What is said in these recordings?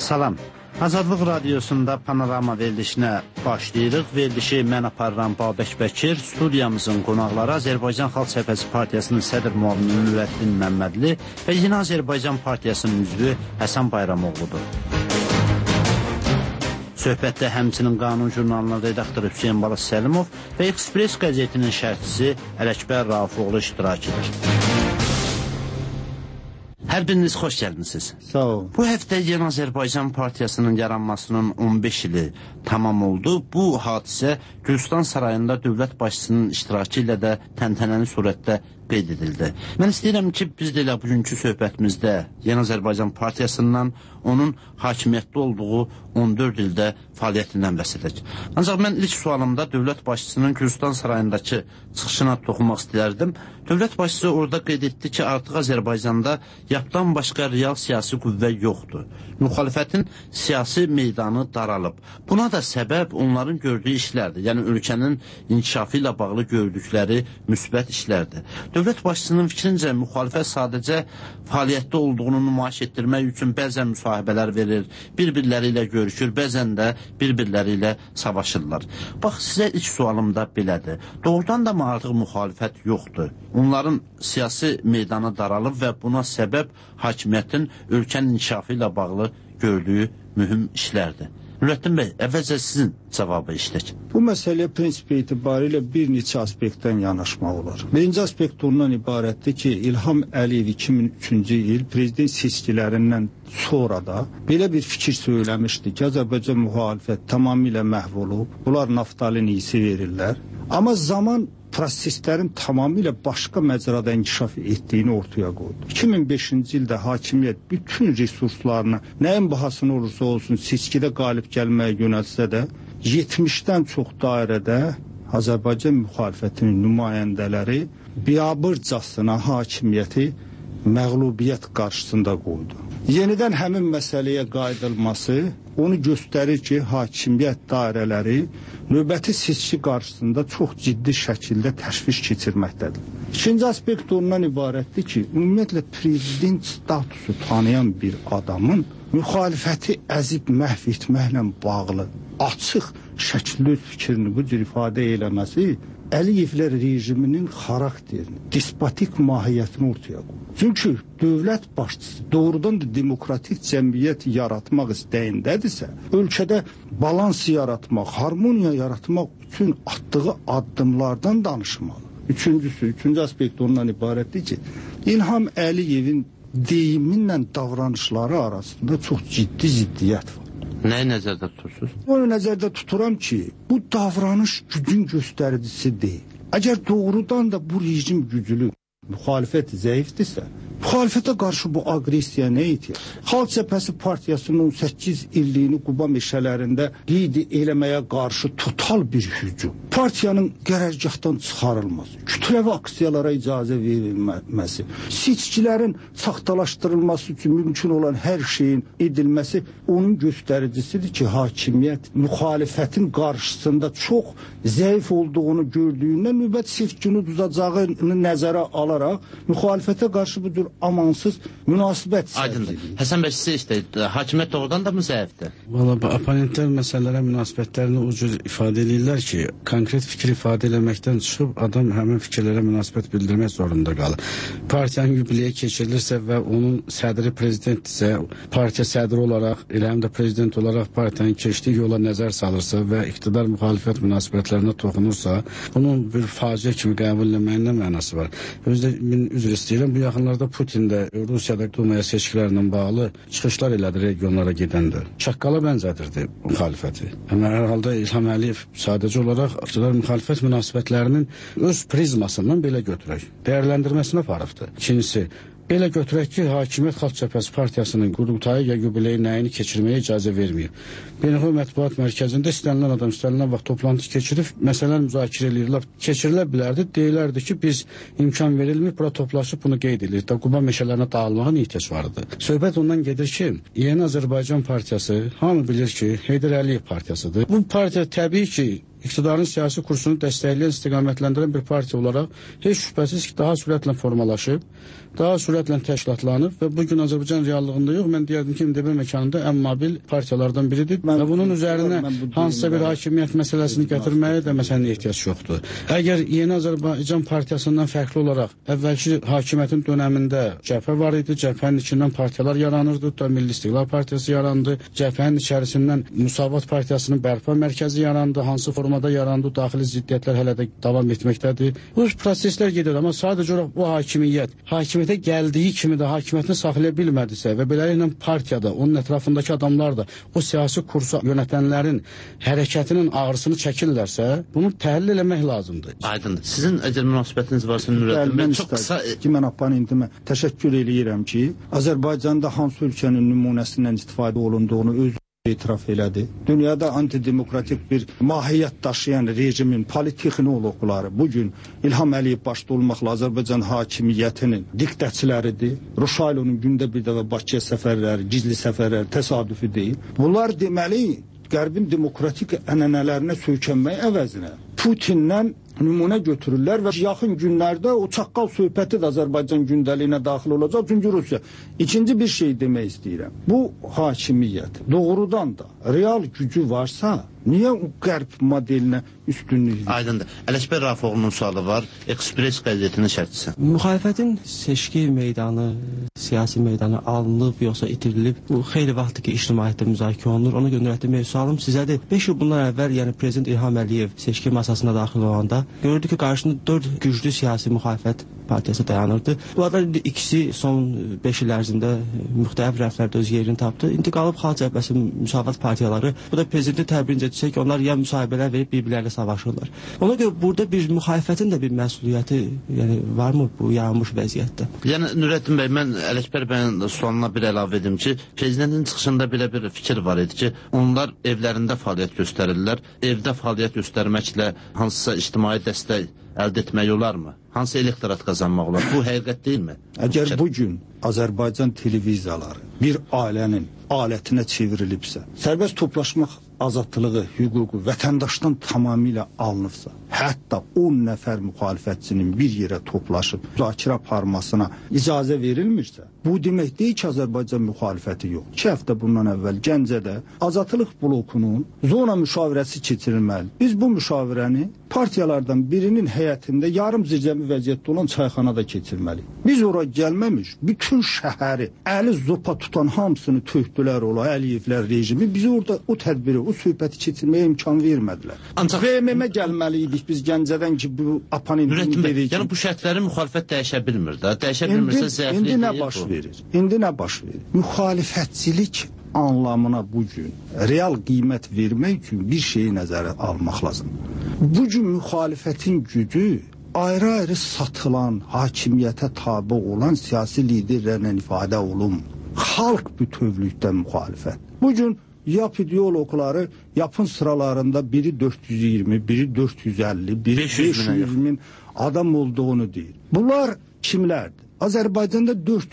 Salam. Azadlıq Radiosunda Panorama verilişinə başlayırıq. Verilişi mən aparıram Babək Bəkir. Studiyamızın qonaqları Azərbaycan Xalq Cəbhəsi Partiyasının sədr müavini Nurəddin Məmmədli və Yeni Azərbaycan Partiyasının üzvü Həsən Bayramoğludur. Söhbətdə həmçinin Qanun jurnalının redaktoru Hüseyin Balaz Səlimov və Express qəzetinin şərhçisi Ələkbər Raufoğlu iştirak edir. Hər biriniz xoş gəldiniz. Sağ olun. Bu həftə Yeni Azərbaycan Partiyasının yaranmasının 15 ili tamam oldu. Bu hadisə Gülüstan Sarayında dövlət başçısının iştirakı ilə də təntənəli surətdə qeyd edildi. Mən istəyirəm ki, biz də elə bugünkü söhbətimizdə Yeni Azərbaycan Partiyasından onun hakimiyyətdə olduğu 14 ildə fəaliyyətindən bəhs edək. Ancaq mən ilk sualımda dövlət başçısının Gülüstan Sarayındakı çıxışına toxunmaq istəyərdim. Dövlət başçısı orada qeyd etdi ki, artıq Azərbaycanda yapdan başqa real siyasi qüvvə yoxdur. Müxalifətin siyasi meydanı daralıb. Buna da səbəb onların gördüyü işlərdir. Yəni ölkənin inkişafı ilə bağlı gördükləri müsbət işlərdir. Dövlət başçısının fikrincə müxalifət sadəcə fəaliyyətdə olduğunu nümayiş etdirmək üçün bəzən müsahibələr verir, bir-birləri ilə görüşür, bəzən də bir-birləri ilə savaşırlar. Bax, sizə ilk sualım da belədir. Doğrudan da mı artıq müxalifət yoxdur? Onların siyasi meydanı daralıb və buna səbəb hakimiyyətin ölkənin inkişafı ilə bağlı gördüyü mühüm işlərdir. Nurəddin bəy, əvvəlcə sizin cavabı işlək. Bu məsələyə prinsip etibarilə bir neçə aspektdən yanaşmaq olar. Birinci aspekt ondan ibarətdir ki, İlham Əliyev 2003-cü il prezident seçkilərindən sonra da belə bir fikir söyləmişdi ki, Azərbaycan müxalifət tamamilə məhv olub, bunlar naftalin iyisi verirlər. Amma zaman proseslərin tamamilə başqa məcrada inkişaf etdiyini ortaya qoydu. 2005-ci ildə hakimiyyət bütün resurslarını nəyin bahasına olursa olsun seçkidə qalib gəlməyə yönəlsə də 70-dən çox dairədə Azərbaycan müxalifətinin nümayəndələri biabırcasına hakimiyyəti məğlubiyyət qarşısında qoydu. Yenidən həmin məsələyə qayıdılması onu göstərir ki, hakimiyyət dairələri növbəti seçki qarşısında çox ciddi şəkildə təşviş keçirməkdədir. İkinci aspekt ondan ibarətdir ki, ümumiyyətlə prezident statusu tanıyan bir adamın müxalifəti əzib məhv etməklə bağlı açıq şəkildə öz fikrini bu cür ifadə eləməsi Əliyevlər rejiminin xarakterini, despotik mahiyyətini ortaya qoyur. Çünki dövlət başçısı doğrudan da demokratik cəmiyyət yaratmaq istəyindədirsə, ölkədə balans yaratmaq, harmoniya yaratmaq üçün atdığı addımlardan danışmalı. Üçüncü aspekt ondan ibarətdir ki, İlham Əliyevin deyiminlə davranışları arasında çox ciddi ziddiyyət var. Nəyi nəzərdə tutursunuz? Onu nəzərdə tuturam ki, bu davranış gücün göstəricisi deyil. Əgər doğrudan da bu rejim güclü, müxalifət zəifdirsə, müxalifətə qarşı bu aqressiya nə edir? Xalq Cəbhəsi Partiyasının 18 illiyini Quba meşələrində qeyd eləməyə qarşı total bir hücum. Partiyanın qərargahdan çıxarılması, kütləvi aksiyalara icazə verilməsi, seçkilərin saxtalaşdırılması üçün mümkün olan hər şeyin edilməsi onun göstəricisidir ki, hakimiyyət müxalifətin qarşısında çox zəif olduğunu gördüyündən növbət seçkini uzacağı nəzərə alaraq müxalifətə qarşı bu cür amansız münasibət sərgilir. Həsən bəy, sizə istəyir, hakimiyyət doğrudan da mı zəifdir? Valla, oponentlər məsələlərə münasibətlərini o cür ifadə edirlər ki, konkret fikir ifadə eləməkdən çıxıb adam həmin fikirlərə münasibət bildirmək zorunda qalır. Partiyanın yubileyi keçirilirsə və onun sədri prezidentdirsə, partiya sədri olaraq, elə həm də prezident olaraq partiyanın keçdiyi yola nəzər salırsa və iqtidar müxalifət münasibətlərinə toxunursa, bunun bir faciə kimi qəbul etməyin nə mənası var? Özdə üzr istəyirəm, bu yaxınlarda Putin də Rusiyada Dumaya seçkilərlə bağlı çıxışlar elədi regionlara gedəndə. Çaqqala bənzədirdi müxalifəti. Amma hər halda İlham Əliyev sadəcə olaraq iqtidar müxalifət münasibətlərinin öz prizmasından belə götürək, dəyərləndirməsinə aparıbdır. İkincisi, belə götürək ki, Hakimiyyət Xalq Cəbhəsi Partiyasının qurultayı ya yubileyi nəyini keçirməyə icazə verməyib. Beynəlxalq Mətbuat Mərkəzində istənilən adam istənilən vaxt toplantı keçirib, məsələn müzakirə edirlər. Keçirilə bilərdi, deyilərdi ki, biz imkan verilmir, bura toplaşıb bunu qeyd edilir. Quba meşələrinə dağılmağın ihtiyac vardı. Söhbət ondan gedir ki, Yeni Azərbaycan Partiyası hamı bilir ki, Heydər Əliyev partiyasıdır. Bu partiya təbii ki, iktidarın siyasi kursunu dəstəkləyən, istiqamətləndirən bir partiya olaraq heç şübhəsiz ki, daha sürətlə formalaşıb, daha sürətlə təşkilatlanıb və bugün Azərbaycan reallığında yox, mən deyərdim ki, MDB məkanında ən mobil partiyalardan biridir və bunun üzərinə hansısa bir hakimiyyət məsələsini gətirməyə də məsələnin ehtiyac yoxdur. Əgər Yeni Azərbaycan Partiyasından fərqli olaraq əvvəlki hakimiyyətin dönəmində cəbhə var idi, cəbhənin içindən partiyalar yaranırdı, da Milli İstiqlal Partiyası yarandı, cəbhənin içərisindən Müsavat Partiyasının bərpa mərkəzi yarandı, hansı formada yarandı, daxili ziddiyyətlər hələ də davam etməkdədir. Bu proseslər gedir, amma sadəcə olaraq bu hakimiyyətə gəldiyi kimi də hakimiyyətini saxlaya bilmədisə və beləliklə partiyada, onun ətrafındakı adamlar da o siyasi kursu yönətənlərin hərəkətinin ağrısını çəkirlərsə, bunu təhlil eləmək lazımdır. Aydındır. Sizin əgər münasibətiniz varsa Nurəddin bəy, çox qısa... Mən oponentimə təşəkkür eləyirəm ki, Azərbaycanda hansı ölkənin nümunəsindən istifadə olunduğunu öz etiraf elədi. Dünyada antidemokratik bir mahiyyət daşıyan rejimin politexnoloqları bugün İlham Əliyev başda olmaqla Azərbaycan hakimiyyətinin diktəçiləridir. Ruşaylonun gündə bir dəfə Bakıya səfərləri, gizli səfərləri təsadüfi deyil. Bunlar deməli, Qərbin demokratik ənənələrinə söykənmək əvəzinə Putinlə nümunə götürürlər və yaxın günlərdə o çaqqal söhbəti də Azərbaycan gündəliyinə daxil olacaq. Çünki Rusiya. İkinci bir şey demək istəyirəm. Bu hakimiyyət doğrudan da real gücü varsa, niyə o qərb modelinə üstünlük? Aydındır. Ələkbər Rafiqoğlu'nun sualı var. Ekspres qəzetinin şərhçisi. Müxalifətin seçki meydanı, siyasi meydanı alınıb, yoxsa itirilib? Bu xeyli vaxtdır ki, ictimaiyyətdə müzakirə olunur. Ona görə Nurəddin bəy, sualım sizədir. 5 il bundan əvvəl, yəni Prezident İlham Əliyev seçki masasına daxil olanda gördü ki, qarşısında 4 güclü siyasi müxalifət partiyası dayanırdı. Bunlardan ikisi son 5 il ərzində müxtəlif rəflərdə öz yerini tapdı. İndi qalıb Xalq Cəbhəsi, Müsavat partiyaları. Bu da Prezidentin təbirincə desək ki, onlar ya müsahibələr verib bir-birlərlə savaşırlar. Ona görə burada bir müxalifətin də bir məsuliyyəti varmı bu yaranmış vəziyyətdə? Yəni Nurəddin bəy, mən Ələkbər bəyin sualına bir əlavə edim ki, Prezidentin çıxışında belə bir fikir var idi ki, onlar evlərində fəaliyyət göstərirlər. Evdə fəaliyyət göstərməklə hansısa ictimai dəstək əldə etmək olarmı? Hansı elektorat qazanmaq olar? Bu həqiqət deyilmi? Əgər bugün Azərbaycan televiziyaları bir ailənin alətinə çevrilibsə, sərbəst toplaşmaq azadlığı, hüququ vətəndaşdan tamamilə alınıbsa, hətta 10 nəfər müxalifətçinin bir yerə toplaşıb müzakirə aparmasına icazə verilmirsə, bu demək deyil ki, Azərbaycan müxalifəti yox. 2 həftə bundan əvvəl Gəncədə Azadlıq blokunun zona müşavirəsi keçirilməli. Biz bu müşavirəni partiyalardan birinin həyətində yarım zircəmi vəziyyətdə olan çayxanada keçirməliyik. Biz ora gəlməmiş, bütün şəhəri əli zopa tutan hamısını tökdülər ola, Əliyevlər rejimi. Bizi orada o tədbiri, o söhbəti keçirməyə imkan vermədilər. Ancaq VMM-ə gəlməliydik biz Gəncədən ki, bu oponentin dediyi yəni bu şərtləri müxalifət dəyişə bilmir də. Dəyişə bilmirsə zəiflik indi nə baş verir? İndi nə baş verir? Müxalifətçilik anlamına bugün real qiymət vermək üçün bir şeyi nəzərə almaq lazım. Bugün müxalifətin gücü ayrı-ayrı satılan, hakimiyyətə tabi olan siyasi liderlərlə ifadə olunmur. Xalq bütövlükdə müxalifət. Bugün yap ideologları yapın sıralarında biri 420, biri 450, biri 500 min adam olduğunu deyir. Bunlar kimlərdir? Azərbaycanda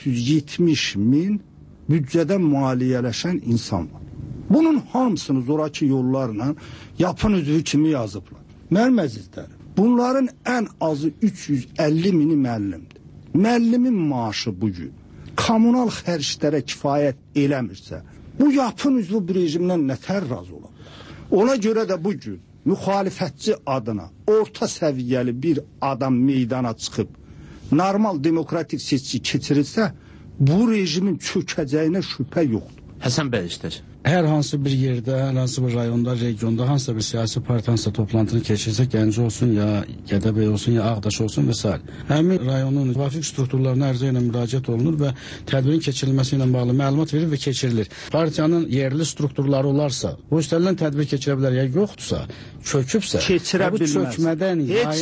470 min büdcədən maliyyələşən insan var. Bunun hamısını zoraki yollarla yapın üzvü kimi yazıblar. Mənim əzizlərim, bunların ən azı 350 mini müəllimdir. Müəllimin maaşı bugün kommunal xərclərə kifayət eləmirsə, bu yapın üzvü bir rejimdən nətər razı ola? Ona görə də bugün müxalifətçi adına orta səviyyəli bir adam meydana çıxıb normal demokratik seçki keçirilsə, bu rejimin çökəcəyinə şübhə yoxdur. Həsən bəy istər. Hər hansı bir yerdə, hər hansı bir rayonda, regionda hansısa bir siyasi parti hansısa toplantını keçirsə, Gəncə olsun, ya Gədəbəy olsun, ya Ağdaş olsun və s. Həmin rayonun müvafiq strukturlarına ərizə ilə müraciət olunur və tədbirin keçirilməsi ilə bağlı məlumat verir və keçirilir. Partiyanın yerli strukturları olarsa, bu üstəlindən tədbir keçirə bilər, ya yoxdursa, çökübsə, bu çökmədən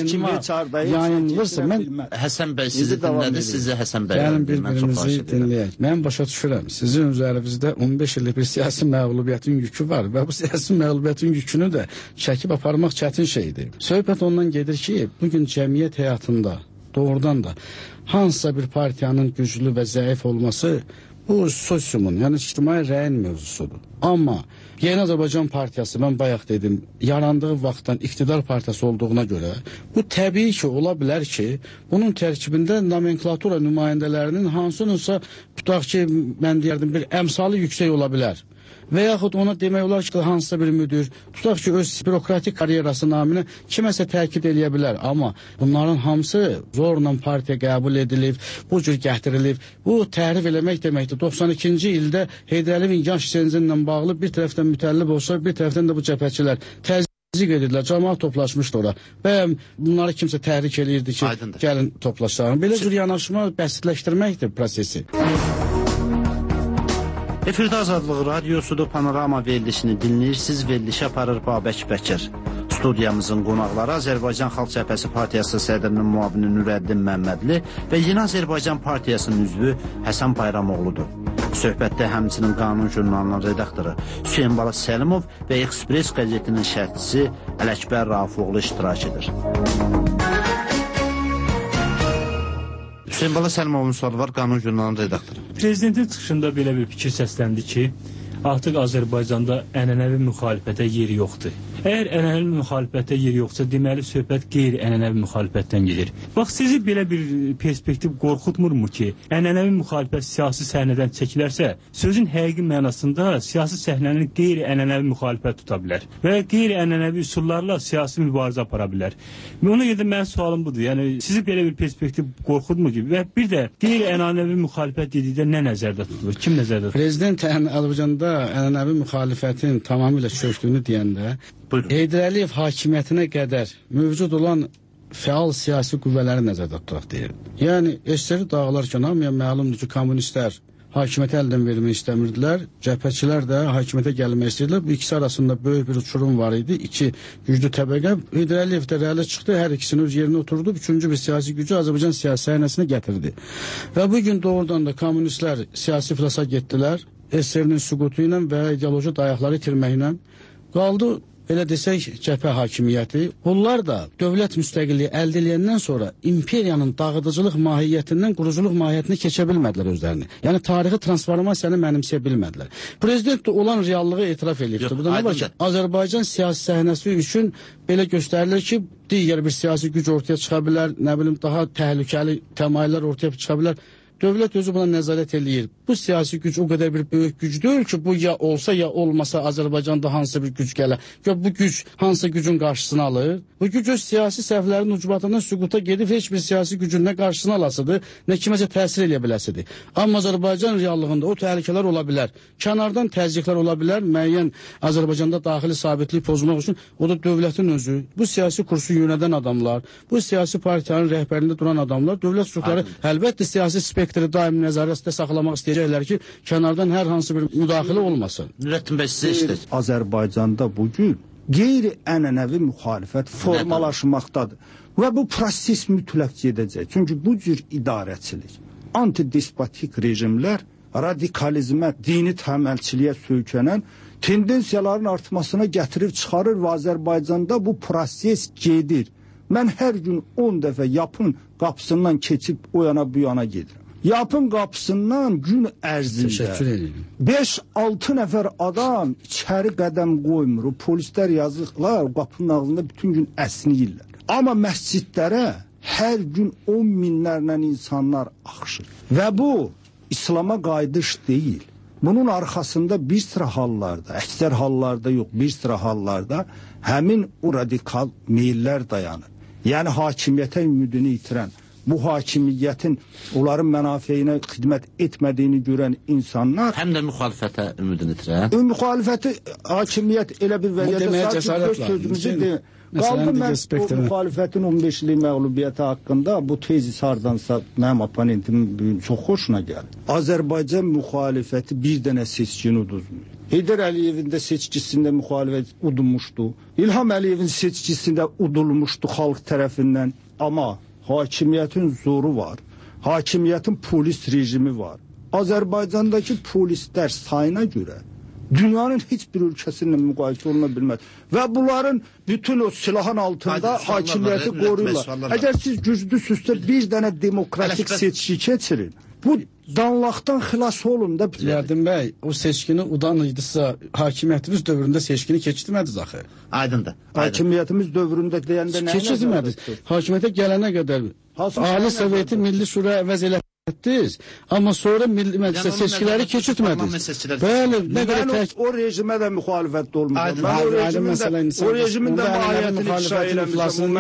yayınılırsa, mən Həsən bəy sizi dinlədi, sizi Həsən bəy. Gəlin bir-birimizi dinləyək. Mən başa düşürəm, sizin üzərinizdə 15 illik bir siyasi məğlubiyyətin yükü var və bu siyasi məğlubiyyətin yükünü də çəkib aparmaq çətin şeydir. Söhbət ondan gedir ki, bugün cəmiyyət həyatında doğrudan da hansısa bir partiyanın güclü və zəif olması Bu sosiumun, yəni ictimai rəyin mövzusudur. Amma Yeni Azərbaycan Partiyası, mən bayaq dedim, yarandığı vaxtdan iqtidar partiyası olduğuna görə bu təbii ki, ola bilər ki, bunun tərkibində nomenklatura nümayəndələrinin hansınınsa, tutaq ki, mən deyərdim, bir əmsalı yüksək ola bilər. Və yaxud ona demək olar ki, hansısa bir müdür, tutaq ki, öz bürokratik karyerası naminə kiməsə təkid eləyə bilər. Amma bunların hamısı zorla partiya qəbul edilib, bu cür gətirilib. Bu tərif eləmək deməkdir. 92-ci ildə Heydər Əliyevin yaş sencinlə bağlı bir tərəfdən mütəllib olsa, bir tərəfdən də bu cəbhəçilər təzyiq edirlər. Cəmaət toplaşmışdı ora. Və bunları kimsə təhrik eləyirdi ki, Aydındır. Gəlin toplaşaq. Belə cür yanaşma bəsitləşdirməkdir prosesi. Efirdə Azadlıq Radiosudur, Panorama verilişini dinləyirsiniz. Verilişi aparır Babək Bəkir. Studiyamızın qonaqları Azərbaycan Xalq Cəbhəsi Partiyası sədrinin müavini Nurəddin Məmmədli və Yeni Azərbaycan Partiyasının üzvü Həsən Bayramoğludur. Söhbətdə həmçinin Qanun jurnalının redaktoru Hüseyin Bala Səlimov və Express qəzetinin şərhçisi Ələkbər Rafiqoğlu iştirak edir. Hüseyin Bala Səlimovun sualı var, Qanun jurnalının redaktoru. Prezidentin çıxışında belə bir fikir səsləndi ki, artıq Azərbaycanda ənənəvi müxalifətə yeri yoxdur. Əgər ənənəvi müxalifətə yeri yoxsa, deməli söhbət qeyri-ənənəvi müxalifətdən gedir. Bax, sizi belə bir perspektiv qorxutmurmu ki, ənənəvi müxalifət siyasi səhnədən çəkilərsə, sözün həqiqi mənasında siyasi səhnəni qeyri-ənənəvi müxalifət tuta bilər və qeyri-ənənəvi üsullarla siyasi mübarizə apara bilər. Ona görə də mənim sualım budur. Yəni, sizi belə bir perspektiv qorxutmur ki, və bir də qeyri-ənənəvi müxalifət dedikdə nə nəzərdə tutulur? Kim nəzərdə tutulur? Prezident Azərbaycanda ənənəvi müxalifətin tamamilə çöktüyünü deyəndə, Heydər Əliyev hakimiyyətinə qədər mövcud olan fəal siyasi qüvvələri nəzərdə tutaq deyir. Yəni, SSR dağılarkən hamıya məlumdur ki, kommunistlər hakimiyyəti əldən vermək istəmirdilər, cəbhəçilər də hakimiyyətə gəlmək istəyirdilər. Bu ikisi arasında böyük bir uçurum var idi. İki güclü təbəqə. Heydər Əliyev də rəli çıxdı, hər ikisini öz yerinə oturdu. Üçüncü bir siyasi gücü Azərbaycan siyasi səhnəsinə gətirdi. Və bugün doğrudan da kommunistlər siyasi filasa getdilər. SSR-nin süqutu ilə və ideoloji dayaqları itirməklə qaldı. Elə desək, cəbhə hakimiyyəti. Onlar da dövlət müstəqilliyi əldə edəndən sonra imperiyanın dağıdıcılıq mahiyyətindən quruculuq mahiyyətinə keçə bilmədilər özlərini. Yəni, tarixi transformasiyanı mənimsəyə bilmədilər. Prezident də olan reallığı etiraf edirdi. Bu da nə var ki, Azərbaycan siyasi səhnəsi üçün belə göstərilir ki, digər bir siyasi güc ortaya çıxa bilər, nə bilim, daha təhlükəli təmayüllər ortaya çıxa bilər. Dövlət özü buna nəzarət eləyir. Bu siyasi güc o qədər bir böyük güc deyil ki, bu ya olsa ya olmasa Azərbaycanda hansısa bir güc gələr. Bu güc hansısa gücün qarşısını alır. Bu güc öz siyasi səhvlərin ucbatından süquta gedib heç bir siyasi gücün nə qarşısını alasıdır, nə kiməsə təsir eləyə biləsidir. Amma Azərbaycan reallığında o təhlükələr ola bilər. Kənardan təzyiqlər ola bilər, müəyyən Azərbaycanda daxili sabitlik pozmaq üçün o da dövlətin özü, bu siyasi kursu yönədən adamlar, bu siyasi partiyanın rəhbərliyində duran adamlar, dövlət strukturları əlbəttə siyasi spektri daim nəzarətdə saxlamaq istəyəcəklər ki, kənardan hər hansı bir müdaxilə olmasın. Nurəddin bəy, sizə işləyir. Azərbaycanda bugün qeyri-ənənəvi müxalifət formalaşmaqdadır. Və bu proses mütləq gedəcək. Çünki bu cür idarəçilik, antidespotik rejimlər radikalizmə, dini təməlçiliyə söykənən tendensiyaların artmasına gətirib çıxarır və Azərbaycanda bu proses gedir. Mən hər gün 10 dəfə yapın qapısından keçib o yana bu yana gedirəm. Yapın qapısından gün ərzində 5-6 nəfər adam içəri qədəm qoymur. Polislər yazıqlar, qapının ağzında bütün gün əsniyirlər. Amma məscidlərə hər gün 10 minlərlə insanlar axışır. Və bu İslama qayıdış deyil. Bunun arxasında bir sıra hallarda, əksər hallarda yox, bir sıra hallarda həmin o radikal meyllər dayanır. Yəni hakimiyyətə ümidini itirən, bu hakimiyyətin onların mənafeyinə xidmət etmədiyini görən insanlar... Həm də müxalifətə ümidini itirən. Müxalifəti hakimiyyət elə bir vəziyyətə sahib ki, sözümüzü deyil. Qaldı mən o müxalifətin 15-lik məğlubiyyəti haqqında bu tezis hardansa mənim oponentimin çox xoşuna gəlir. Azərbaycan müxalifəti bir dənə seçkini uduzmuyor. Heydər Əliyevin də seçkisində müxalifət udulmuşdu. İlham Əliyevin seçkisində udulmuşdu xalq tərəfindən. Amma hakimiyyətin zoru var. Hakimiyyətin polis rejimi var. Azərbaycandakı polislər sayına görə dünyanın heç bir ölkəsindən müqayisə oluna bilməz. Və bunların bütün o silahın altında hakimiyyəti qoruyurlar. Əgər siz güclüsünüzsə bir dənə demokratik seçki keçirin. Bu danlaqdan xilas olun da. Yardım bəy, o seçkini udan idisə, hakimiyyətimiz dövründə seçkini keçirmədiniz axı. Aydındır. Hakimiyyətimiz dövründə deyəndə nə? Keçirmədiniz. Hakimiyyətə gələnə qədər Ali Soveti Milli Şura əvəz elətdiniz, amma sonra Milli Məclisə seçkiləri keçirtmədiniz. Bəli, nə qədər o rejimə də müxalifətdə olmuşam. O rejimin də mahiyyətini ifşa eləmişəm.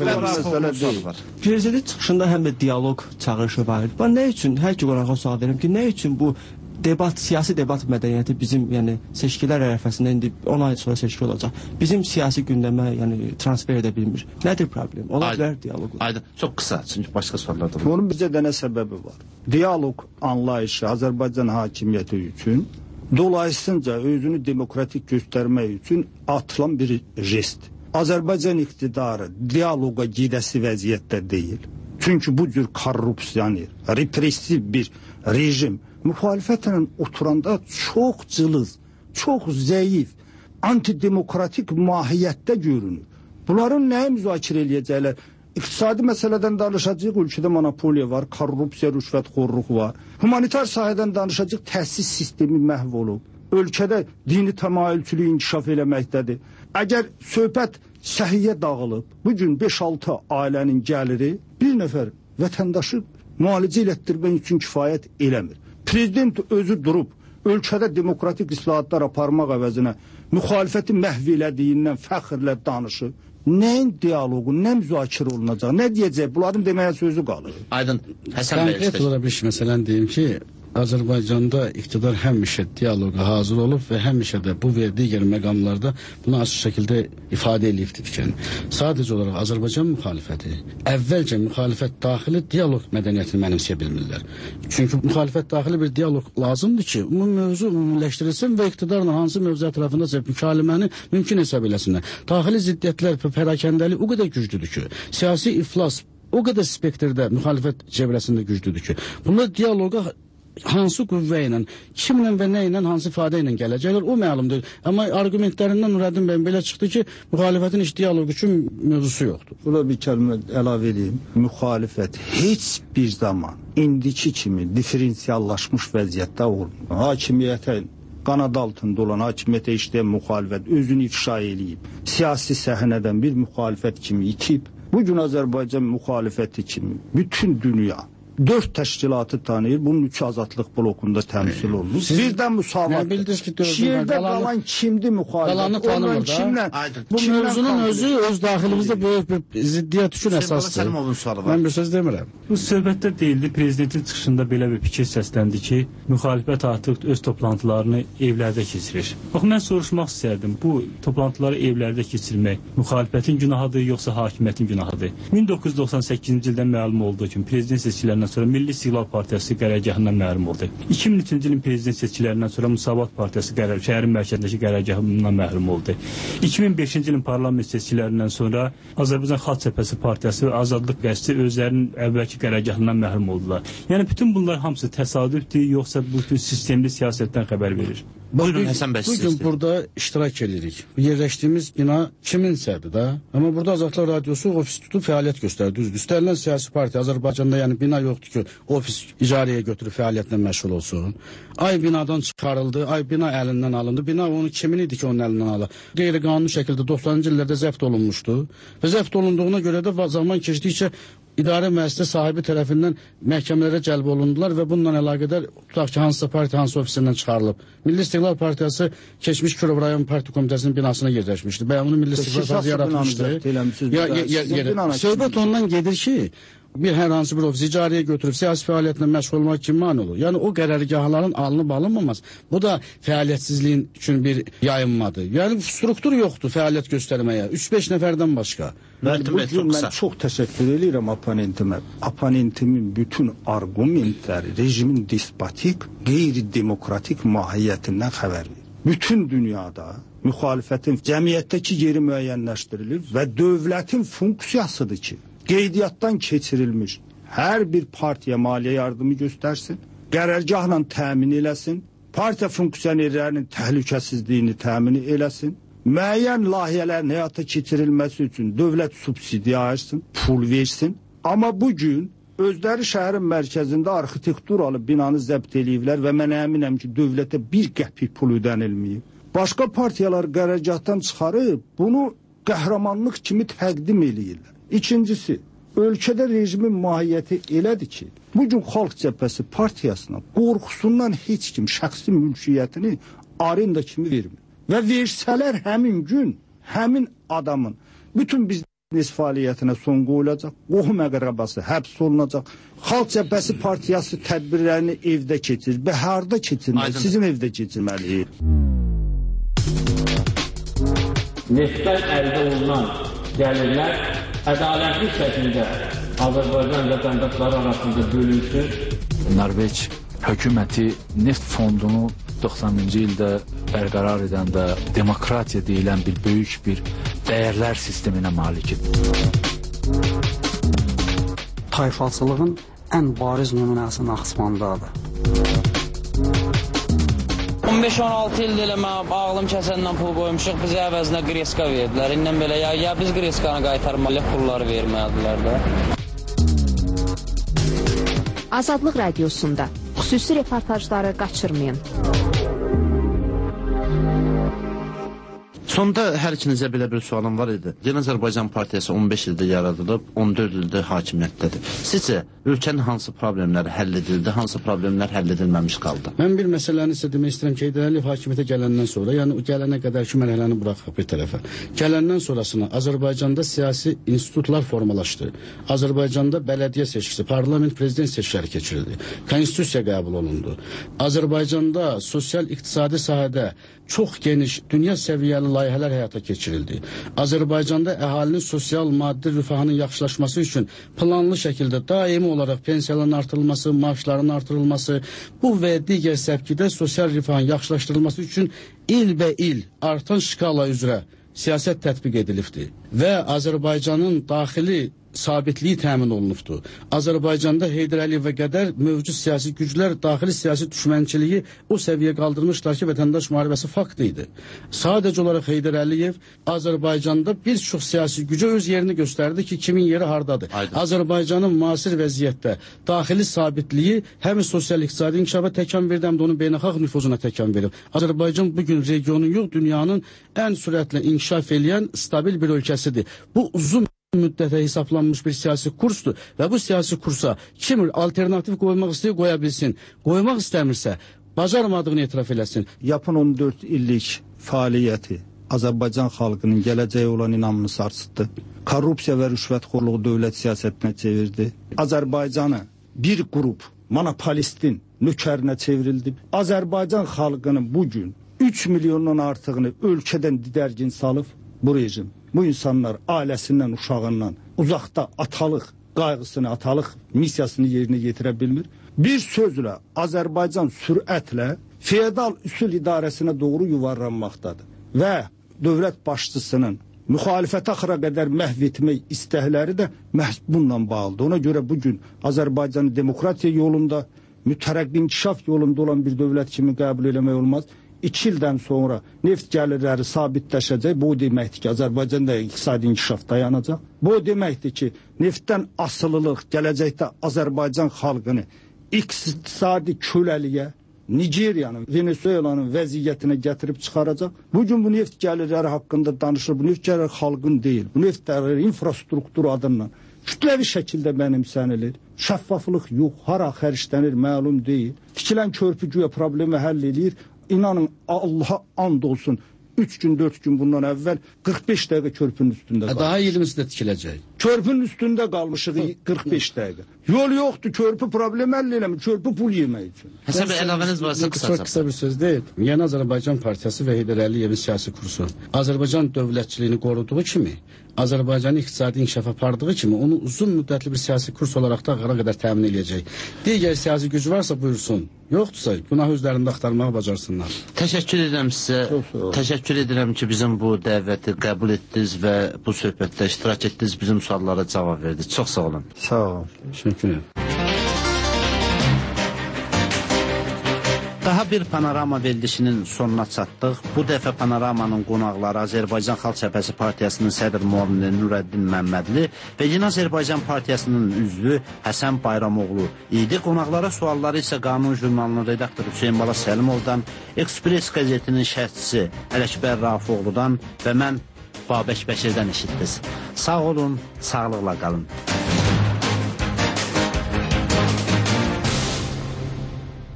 Prezident çıxışında həm də dialoq çağırışı var idi. Ben nə üçün, hər ki qonağa sual verim ki, nə üçün bu debat, siyasi debat mədəniyyəti bizim, yəni seçkilər ərəfəsində indi 10 ay sonra seçki olacaq. Bizim siyasi gündəmə, yəni transfer edə bilmir. Nədir problem? Ola bilər dialoq. Aydın, çox qısa, çünki başqa suallar da var. Onun bizə dənə səbəbi var. Dialoq anlayışı Azərbaycan hakimiyyəti üçün dolayısınca özünü demokratik göstərmək üçün atılan bir jest. Azərbaycan iqtidarı dialoqa gedəsi vəziyyətdə deyil. Çünki bu cür korrupsiyanir, repressiv bir rejim müxalifətlə oturanda çox cılız, çox zəif, antidemokratik mahiyyətdə görünür. Bunların nəyi müzakirə eləyəcəklər? İqtisadi məsələdən danışacaq, ölkədə monopoliya var, korrupsiya, rüşvətxorluq var. Humanitar sahədən danışacaq, təhsil sistemi məhv olub. Ölkədə dini təmayülçülük inkişaf eləməkdədir. Əgər söhbət səhiyyə dağılıb, bugün 5-6 ailənin gəliri bir nəfər vətəndaşı müalicə elətdirmək üçün kifayət eləmir. Prezident özü durub, ölkədə demokratik islahatlar aparmaq əvəzinə müxalifəti məhv elədiyindən fəxrlə danışır. Nəyin dialogu, nə müzakirə olunacaq, nə deyəcək? Bunların deməyə sözü qalır. Aydın, Həsən bəy. Konkret olaraq bir məsələn deyim ki, Azərbaycanda iqtidar həmişə dialoqa hazır olub və həmişə də bu və digər məqamlarda bunu açıq şəkildə ifadə edibdir fikrini. Sadəcə olaraq Azərbaycan müxalifəti əvvəlcə müxalifət daxili dialoq mədəniyyətini mənimsəyə bilmirlər. Çünki müxalifət daxili bir dialoq lazımdır ki, bu mövzu ümumiləşdirilsin və iqtidarla hansı mövzu ətrafında mükaliməni mümkün hesab eləsinlər. Daxili ziddiyyətlər və pərakəndəlik o qədər güclüdür ki, siyasi iflas o qədər spektrdə müxalifət cəvrəsində güclüdür ki, bunlar dialoqa hansı qüvvə ilə, kimlə və nə ilə, hansı ifadə ilə gələcəklər, o məlumdur. Amma argumentlərindən Nurəddin bəy belə çıxdı ki, müxalifətin heç dialoq üçün mövzusu yoxdur. Burada bir kəlmə əlavə edeyim. Müxalifət heç bir zaman indiki kimi diferensiallaşmış vəziyyətdə olmur. Hakimiyyətə qanad altında olan, hakimiyyətə işləyən müxalifət özünü ifşa eləyib. Siyasi səhnədən bir müxalifət kimi itib. Bugün Azərbaycan müxalifəti kimi bütün dünya 4 təşkilatı tanıyır. Bunun 3 azadlıq blokunda təmsil olunur. Birdən müsavat. Şiirdə qalan kimdir müxalifət? Ondan kimlə? Bu mövzunun özü öz daxilimizdə böyük bir ziddiyyət üçün əsasdır. Mən bir söz demirəm. Bu söhbətdə deyildi, prezidentin çıxışında belə bir fikir səsləndi ki, müxalifət artıq öz toplantılarını evlərdə keçirir. Bax, mən soruşmaq istərdim, bu toplantıları evlərdə keçirmək müxalifətin günahıdır, yoxsa hakimiyyətin günahıdır? 1998-ci ildə məlum olduğu kimi prezident seçkilərindən sonra Milli İstiqlal Partiyası qərargahından məhrum oldu. 2003-cü ilin prezident seçkilərindən sonra Müsavat Partiyası şəhərin mərkəzindəki qərargahından məhrum oldu. 2005-ci ilin parlament seçkilərindən sonra Azərbaycan Xalq Cəbhəsi Partiyası və Azadlıq Qəsdi özlərinin əvvəlki qərargahından məhrum oldular. Yəni bütün bunlar hamısı təsadüfdür, yoxsa bütün sistemli siyasətdən xəbər verir? Buyurun Həsən bəy. Bugün burada iştirak edirik. Yerləşdiyimiz bina kiminsədir də. Amma burada Azadlıq Radiosu ofis tutub fəaliyyət göstərir. Düzdür. İstənilən siyasi partiya Azərbaycanda yəni bina yoxdur ki, ofis icarəyə götürüb fəaliyyətlə məşğul olsun. Ay binadan çıxarıldı, ay bina əlindən alındı. Bina onun kimin idi ki, onun əlindən alındı? Qeyri-qanuni şəkildə 90-cı illərdə zəbt olunmuşdu. Və zəbt olunduğuna görə də zaman keçdikcə idarə müəssisə sahibi tərəfindən məhkəmələrə cəlb olundular və bununla əlaqədar tutaq ki, hansısa partiya hansı ofisindən çıxarılıb. Milli İstiqlal Partiyası keçmiş Kürov rayon partiya komitəsinin binasına yerləşmişdi. Bəy onu Milli İstiqlal Partiyası yaratmışdı. Söhbət ondan gedir ki, bir hər hansı bir ofis icarəyə götürüb siyasi fəaliyyətlə məşğul olmaq kim mane olur? Yəni o qərargahların alınıb alınmaması, bu da fəaliyyətsizliyin üçün bir yayınmadır. Yəni struktur yoxdur fəaliyyət göstərməyə, 3-5 nəfərdən başqa. Mən çox təşəkkür edirəm oponentimə. Oponentimin bütün argumentləri rejimin despotik, qeyri-demokratik mahiyyətindən xəbər verir. Bütün dünyada müxalifətin cəmiyyətdəki yeri müəyyənləşdirilir və dövlətin funksiyasıdır ki, qeydiyyatdan keçirilmiş hər bir partiya maliyyə yardımı göstərsin, qərargahla təmin eləsin, partiya funksionerlərinin təhlükəsizliyini təmin eləsin, müəyyən layihələrin həyata keçirilməsi üçün dövlət subsidiya ayırsın, pul versin. Amma bugün özləri şəhərin mərkəzində arxitekturalı binanı zəbt eləyiblər və mən əminəm ki, dövlətə bir qəpik pul ödənilməyib. Başqa partiyalar qərargahdan çıxarıb bunu qəhrəmanlıq kimi təqdim eləyirlər. İkincisi, ölkədə rejimin mahiyyəti elədir ki, bugün Xalq Cəbhəsi partiyasına qorxusundan heç kim şəxsi mülkiyyətini arenda kimi vermir. Və versələr həmin gün, həmin adamın bütün biznes fəaliyyətinə son qoyulacaq, qohum əqrəbası həbs olunacaq. Xalq Cəbhəsi partiyası tədbirlərini evdə keçirir və harda keçirməli? Sizin evdə keçirməliyik. Neftdən əldə olunan gəlirlər ədalətli şəkildə Azərbaycan vətəndaşları arasında bölünsün. Norveç hökuməti neft fondunu 90-cı ildə bərqərar edən və demokratiya deyilən bir böyük bir dəyərlər sisteminə malikdir. Tayfaçılığın ən bariz nümunəsi Naxçıvandadır. 15-16 ildir elə mən ağlım kəsəndən pul qoymuşuq, bizə əvəzinə qreska verdilər. İndən belə ya biz qreskanı qaytarmalıyıq, pulları vermədilər də. Azadlıq Radiosunda xüsusi reportajları qaçırmayın. Sonda hər ikinizə belə bir sualım var idi. Yeni Azərbaycan Partiyası 15 ildir yaradılıb, 14 ildir hakimiyyətdədir. Sizcə ölkənin hansı problemləri həll edildi, hansı problemlər həll edilməmiş qaldı? Mən bir məsələni sizə demək istəyirəm ki, Heydər Əliyev hakimiyyətə gələndən sonra, yəni o gələnə qədərki mərhələni buraxaq bir tərəfə. Gələndən sonrasına Azərbaycanda siyasi institutlar formalaşdı. Azərbaycanda bələdiyyə seçkisi, parlament, prezident seçkiləri keçirildi. Konstitusiya qəbul olundu. Azərbaycanda sosial-iqtisadi sahədə çox geniş, dünya səviyyəli layihələr həyata keçirildi. Azərbaycanda əhalinin sosial-maddi rifahının yaxşılaşması üçün planlı şəkildə daimi olaraq pensiyaların artırılması, maaşların artırılması, bu və digər səbkidə sosial rifahın yaxşılaşdırılması üçün il artan skala üzrə siyasət tətbiq edilibdir və Azərbaycanın daxili sabitliyi təmin olunubdur. Azərbaycanda Heydər Əliyevə qədər mövcud siyasi güclər daxili siyasi düşmənçiliyi o səviyyə qaldırmışlar ki, vətəndaş müharibəsi fakt idi. Sadəcə olaraq Heydər Əliyev Azərbaycanda bir çox siyasi gücə öz yerini göstərdi ki, kimin yeri hardadır. Azərbaycanın müasir vəziyyətdə daxili sabitliyi həm sosial-iqtisadi inkişafa təkan verdi, həm də onun beynəlxalq nüfuzuna təkan verir. Azərbaycan bugün regionun yox, dünyanın ən sürətlə inkişaf edən stabil bir ölkəsidir. Bu uzun müddətə hesablanmış bir siyasi kursdur və bu siyasi kursa kim alternativ qoymaq istəyir, qoya bilsin. Qoymaq istəmirsə, bacarmadığını etiraf eləsin. Yapın 14 illik fəaliyyəti Azərbaycan xalqının gələcəyə olan inamını sarsıtdı. Korrupsiya və rüşvətxorluğu dövlət siyasətinə çevirdi. Azərbaycanı bir qrup monopolistin nökərinə çevrildi. Azərbaycan xalqının bugün 3 milyondan artığını ölkədən didərgin salıb bu rejim. Bu insanlar ailəsindən, uşağından uzaqda atalıq qayğısını, atalıq missiyasını yerinə yetirə bilmir. Bir sözlə Azərbaycan sürətlə feodal üsul idarəsinə doğru yuvarlanmaqdadır və dövlət başçısının müxalifət axıra qədər məhv etmək istəkləri də məhz bununla bağlıdır. Ona görə bugün Azərbaycanı demokratiya yolunda, mütərəqqi inkişaf yolunda olan bir dövlət kimi qəbul eləmək olmaz. 2 ildən sonra neft gəlirləri sabitləşəcək. Bu deməkdir ki, Azərbaycanda iqtisadi inkişaf dayanacaq. Bu deməkdir ki, neftdən asılılıq gələcəkdə Azərbaycan xalqını iqtisadi köləliyə, Nigeriyanın, Venezuelanın vəziyyətinə gətirib çıxaracaq. Bugün bu neft gəlirləri haqqında danışır. Bu neft gəlirləri xalqın deyil. Bu neft gəlirləri infrastruktur adından kütləvi şəkildə mənimsənilir. Şəffaflıq yox, hara xərclənir məlum deyil. Tikilən körpü güya problemi həll edir. İnanın Allaha and olsun 3 gün 4 gün bundan əvvəl 45 dəqiqə körpünün üstündə qalmışıq. Daha 20'si də tikiləcək. Körpünün üstündə qalmışıq 45 dəqiqə. Yol yoxdur, körpü problem həll eləmir, körpü pul yemək üçün. Həsən bəy, əlavəniz varsa Çox qısa bir söz deyil. Yeni Azərbaycan Partiyası və Heydər Əliyevin siyasi kursu Azərbaycan dövlətçiliyini qoruduğu kimi, Azərbaycanın iqtisadi inkişaf apardığı kimi onu uzun müddətli bir siyasi kurs olaraq da ağıra qədər təmin edəcək. Digər siyasi gücü varsa buyursun. Yoxdursa günah özlərində axtarmağı bacarsınlar. Təşəkkür edirəm sizə. Təşəkkür edirəm ki, bizim bu dəvəti qəbul etdiniz və bu söhbətdə iştirak etdiniz, bizim suallara cavab verdiniz. Çox sağ olun. Sağ olun. Təşəkkür edirəm. Daha Daha bir panorama verilişinin sonuna çatdıq. Bu dəfə panoramanın qonaqları Azərbaycan Xalq Cəbhəsi Partiyasının sədr müavini Nurəddin Məmmədli və Yeni Azərbaycan Partiyasının üzvü Həsən Bayramoğlu idi. Qonaqlara sualları isə Qanun jurnalının redaktoru Hüseyin Bala Səlimovdan, Ekspres qəzetinin şərhçisi Ələkbər Rafoğludan və mən Babək Bəşirdən eşitdiniz. Sağ olun, sağlıqla qalın.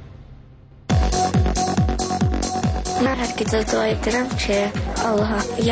Mən hər gecə dua edirəm ki, Allaha